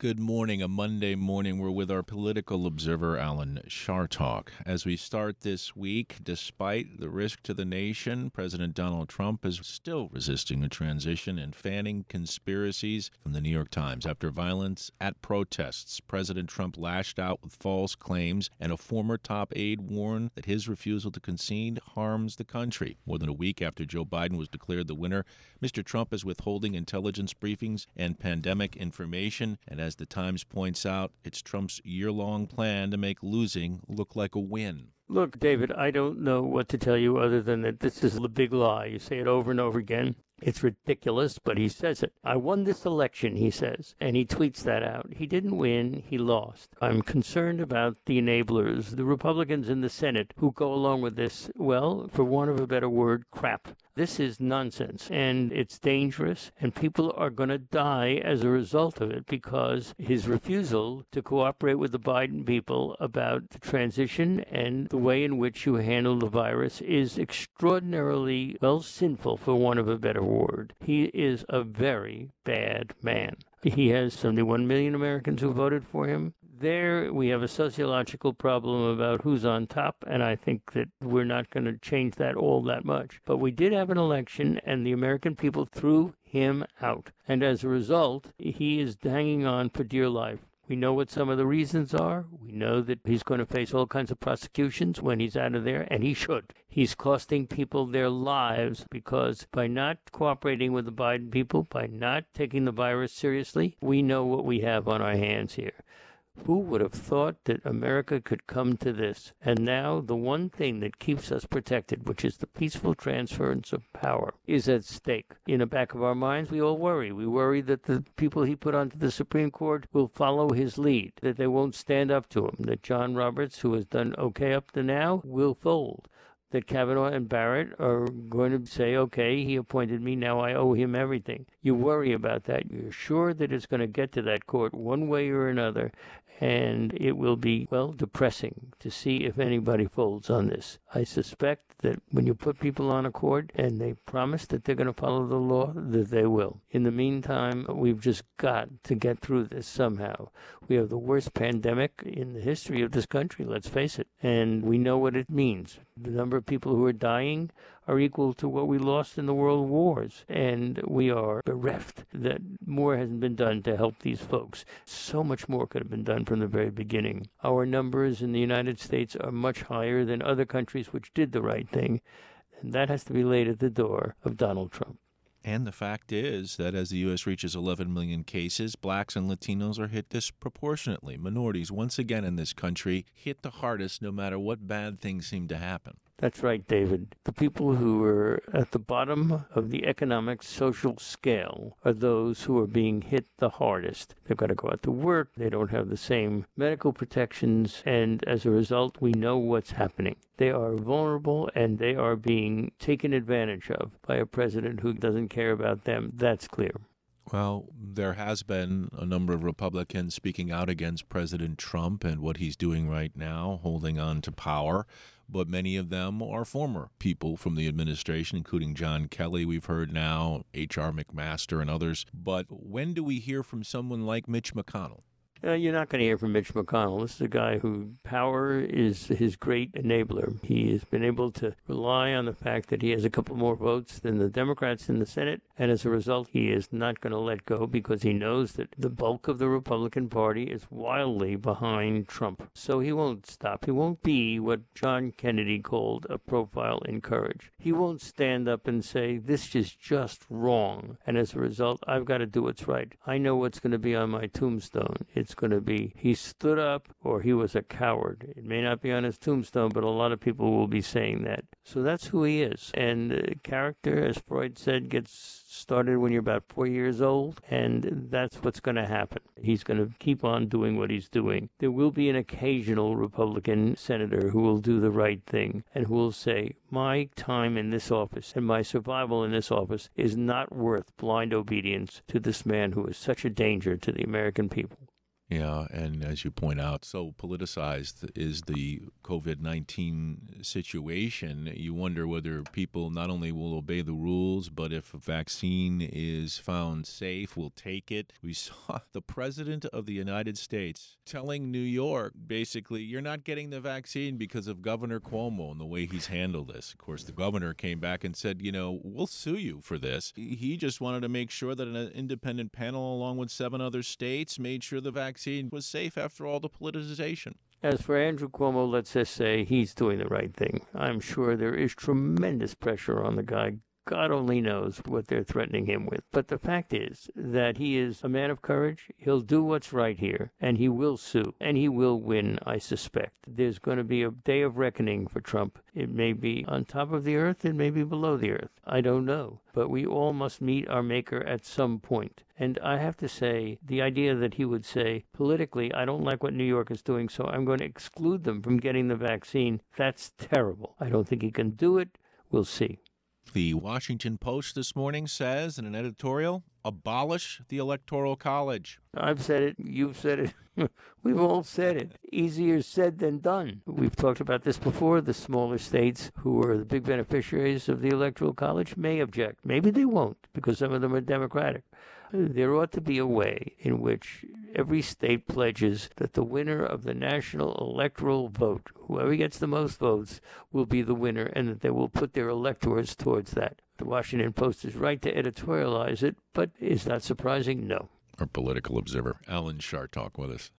Good morning. A Monday morning. We're with our political observer, Alan Chartock. As we start this week, despite the risk to the nation, President Donald Trump is still resisting a transition and fanning conspiracies from the New York Times. After violence at protests, President Trump lashed out with false claims, and a former top aide warned that his refusal to concede harms the country. More than a week after Joe Biden was declared the winner, Mr. Trump is withholding intelligence briefings and pandemic information, and as the Times points out, it's Trump's year-long plan to make losing look like a win. Look, David, I don't know what to tell you other than that this is a big lie. You say it over and over again. It's ridiculous, but he says it. I won this election, he says, and he tweets that out. He didn't win, he lost. I'm concerned about the enablers, the Republicans in the Senate who go along with this, well, for want of a better word, crap. This is nonsense, and it's dangerous, and people are going to die as a result of it because his refusal to cooperate with the Biden people about the transition and the way in which you handle the virus is extraordinarily, well, sinful, for want of a better word. He is a very bad man. He has 71 million Americans who voted for him. There we have a sociological problem about who's on top, and I think that we're not going to change that all that much. But we did have an election, and the American people threw him out. And as a result, he is hanging on for dear life. We know what some of the reasons are. We know that he's going to face all kinds of prosecutions when he's out of there, and he should. He's costing people their lives because by not cooperating with the Biden people, by not taking the virus seriously, we know what we have on our hands here. Who would have thought that America could come to this? And now the one thing that keeps us protected, which is the peaceful transference of power, is at stake. In the back of our minds, we all worry. We worry that the people he put onto the Supreme Court will follow his lead, that they won't stand up to him, that John Roberts, who has done okay up to now, will fold, that Kavanaugh and Barrett are going to say, okay, he appointed me, now I owe him everything. You worry about that. You're sure that it's going to get to that court one way or another, and it will be, well, depressing to see if anybody folds on this. I suspect that when you put people on a court and they promise that they're going to follow the law, that they will. In the meantime, we've just got to get through this somehow. We have the worst pandemic in the history of this country, let's face it, and we know what it means. The number of people who are dying are equal to what we lost in the world wars, and we are bereft that more hasn't been done to help these folks. So much more could have been done from the very beginning. Our numbers in the United States are much higher than other countries which did the right thing, and that has to be laid at the door of Donald Trump. And the fact is that as the U.S. reaches 11 million cases, blacks and Latinos are hit disproportionately. Minorities, once again in this country, hit the hardest no matter what bad things seem to happen. That's right, David. The people who are at the bottom of the economic, social scale are those who are being hit the hardest. They've got to go out to work. They don't have the same medical protections. And as a result, we know what's happening. They are vulnerable and they are being taken advantage of by a president who doesn't care about them. That's clear. Well, there has been a number of Republicans speaking out against President Trump and what he's doing right now, holding on to power. But many of them are former people from the administration, including John Kelly, we've heard now, H.R. McMaster and others. But when do we hear from someone like Mitch McConnell? You're not going to hear from Mitch McConnell. This is a guy who power is his great enabler. He has been able to rely on the fact that he has a couple more votes than the Democrats in the Senate, and as a result, he is not going to let go because he knows that the bulk of the Republican Party is wildly behind Trump. So he won't stop. He won't be what John Kennedy called a profile in courage. He won't stand up and say, this is just wrong, and as a result, I've got to do what's right. I know what's going to be on my tombstone. It's going to be, he stood up or he was a coward. It may not be on his tombstone, but a lot of people will be saying that. So that's who he is. And character, as Freud said, gets started when you're about 4 years old, and that's what's going to happen. He's going to keep on doing what he's doing. There will be an occasional Republican senator who will do the right thing and who will say, my time in this office and my survival in this office is not worth blind obedience to this man who is such a danger to the American people. Yeah, and as you point out, so politicized is the COVID-19 situation. You wonder whether people not only will obey the rules, but if a vaccine is found safe, will take it. We saw the president of the United States telling New York, basically, you're not getting the vaccine because of Governor Cuomo and the way he's handled this. Of course, the governor came back and said, we'll sue you for this. He just wanted to make sure that an independent panel, along with 7 other states, made sure the vaccine was safe after all the politicization. As for Andrew Cuomo, let's just say he's doing the right thing. I'm sure there is tremendous pressure on the guy. God only knows what they're threatening him with. But the fact is that he is a man of courage. He'll do what's right here, and he will sue, and he will win, I suspect. There's going to be a day of reckoning for Trump. It may be on top of the earth, it may be below the earth. I don't know. But we all must meet our maker at some point. And I have to say, the idea that he would say, politically, I don't like what New York is doing, so I'm going to exclude them from getting the vaccine, that's terrible. I don't think he can do it. We'll see. The Washington Post this morning says in an editorial, abolish the Electoral College. I've said it. You've said it. We've all said it. Easier said than done. We've talked about this before. The smaller states who are the big beneficiaries of the Electoral College may object. Maybe they won't because some of them are Democratic. There ought to be a way in which every state pledges that the winner of the national electoral vote, whoever gets the most votes, will be the winner, and that they will put their electors towards that. The Washington Post is right to editorialize it, but is that surprising? No. Our political observer, Alan Chartock, with us.